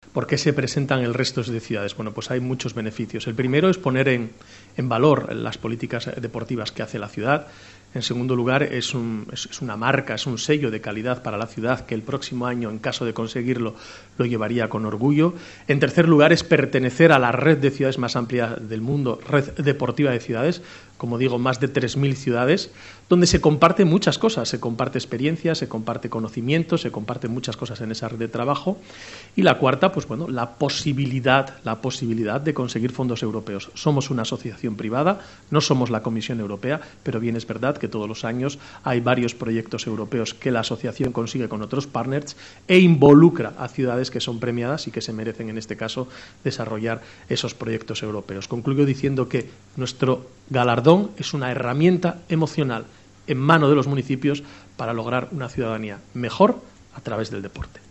¿Por qué se presentan el resto de ciudades? Bueno, pues hay muchos beneficios. El primero es poner en valor las políticas deportivas que hace la ciudad. En segundo lugar, es una marca, es un sello de calidad para la ciudad que el próximo año, en caso de conseguirlo, lo llevaría con orgullo. En tercer lugar, es pertenecer a la red de ciudades más amplia del mundo, red deportiva de ciudades, como digo, más de 3.000 ciudades, donde se comparten muchas cosas, se comparte experiencia, se comparte conocimiento, se comparten muchas cosas en esa red de trabajo. Y la cuarta, pues bueno, la posibilidad de conseguir fondos europeos. Somos una asociación privada, no somos la Comisión Europea, pero bien es verdad que todos los años hay varios proyectos europeos que la asociación consigue con otros partners e involucra a ciudades que son premiadas y que se merecen, en este caso, desarrollar esos proyectos europeos. Concluyo diciendo que nuestro galardón es una herramienta emocional en mano de los municipios para lograr una ciudadanía mejor a través del deporte.